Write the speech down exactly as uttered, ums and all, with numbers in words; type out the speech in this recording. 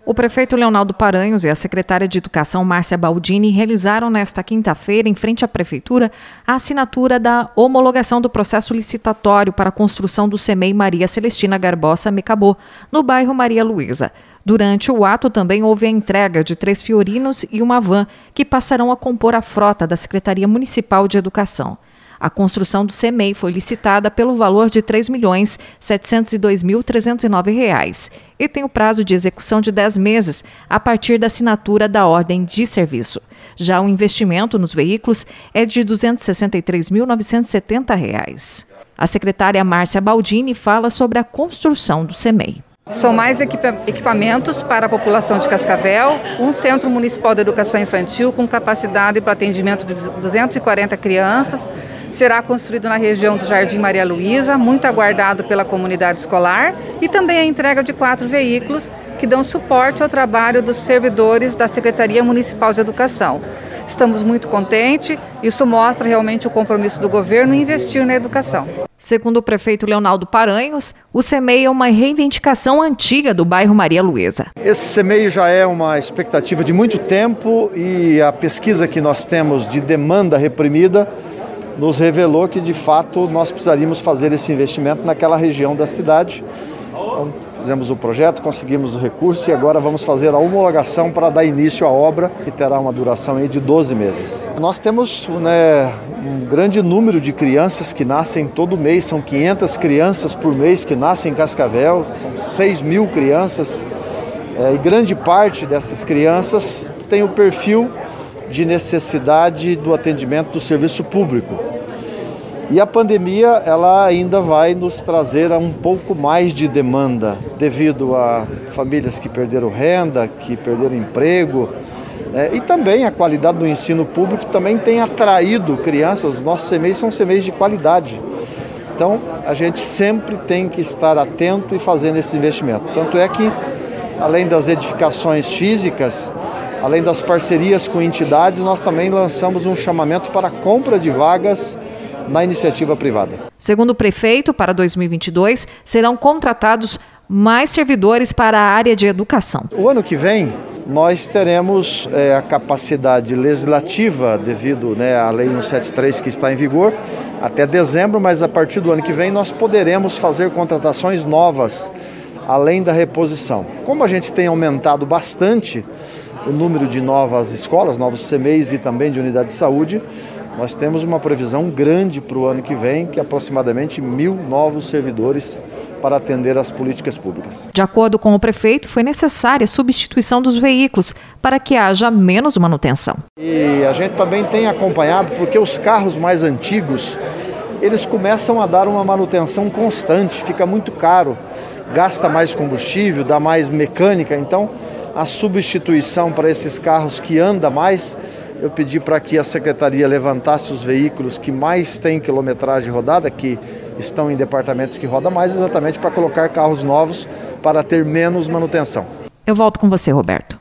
O prefeito Leonardo Paranhos e a secretária de Educação, Márcia Baldini, realizaram nesta quinta-feira, em frente à Prefeitura, a assinatura da homologação do processo licitatório para a construção do CEMEI Maria Celestina Garbosa Mecabô, no bairro Maria Luísa. Durante o ato também houve a entrega de três fiorinos e uma van, que passarão a compor a frota da Secretaria Municipal de Educação. A construção do CEMEI foi licitada pelo valor de três milhões setecentos e dois mil trezentos e nove reais e tem o prazo de execução de dez meses a partir da assinatura da ordem de serviço. Já o investimento nos veículos é de duzentos e sessenta e três mil novecentos e setenta reais. A secretária Márcia Baldini fala sobre a construção do CEMEI. São mais equipamentos para a população de Cascavel, um Centro Municipal de Educação Infantil com capacidade para atendimento de duzentas e quarenta crianças. Será construído na região do Jardim Maria Luísa, muito aguardado pela comunidade escolar, e também a entrega de quatro veículos que dão suporte ao trabalho dos servidores da Secretaria Municipal de Educação. Estamos muito contentes, isso mostra realmente o compromisso do governo em investir na educação. Segundo o prefeito Leonardo Paranhos, o CEMEI é uma reivindicação antiga do bairro Maria Luísa. Esse CEMEI já é uma expectativa de muito tempo e a pesquisa que nós temos de demanda reprimida nos revelou que, de fato, nós precisaríamos fazer esse investimento naquela região da cidade. Então, fizemos o projeto, conseguimos o recurso e agora vamos fazer a homologação para dar início à obra, que terá uma duração aí de doze meses. Nós temos, né, um grande número de crianças que nascem todo mês, são quinhentas crianças por mês que nascem em Cascavel, são seis mil crianças, é, e grande parte dessas crianças tem o perfil de necessidade do atendimento do serviço público. E a pandemia, ela ainda vai nos trazer um pouco mais de demanda, devido a famílias que perderam renda, que perderam emprego, né? E também a qualidade do ensino público também tem atraído crianças. Nossos CEMEIs são CEMEIs de qualidade. Então, a gente sempre tem que estar atento e fazendo esse investimento. Tanto é que, além das edificações físicas, além das parcerias com entidades, nós também lançamos um chamamento para a compra de vagas na iniciativa privada. Segundo o prefeito, para dois mil e vinte e dois, serão contratados mais servidores para a área de educação. O ano que vem, nós teremos é, a capacidade legislativa, devido, né, à Lei cento e setenta e três que está em vigor, até dezembro, mas a partir do ano que vem nós poderemos fazer contratações novas, além da reposição. Como a gente tem aumentado bastante o número de novas escolas, novos CEMEIs e também de unidade de saúde, nós temos uma previsão grande para o ano que vem, que é aproximadamente mil novos servidores para atender às políticas públicas. De acordo com o prefeito, foi necessária a substituição dos veículos para que haja menos manutenção. E a gente também tem acompanhado, porque os carros mais antigos, eles começam a dar uma manutenção constante, fica muito caro, gasta mais combustível, dá mais mecânica, então a substituição para esses carros que andam mais, eu pedi para que a Secretaria levantasse os veículos que mais têm quilometragem rodada, que estão em departamentos que rodam mais, exatamente para colocar carros novos para ter menos manutenção. Eu volto com você, Roberto.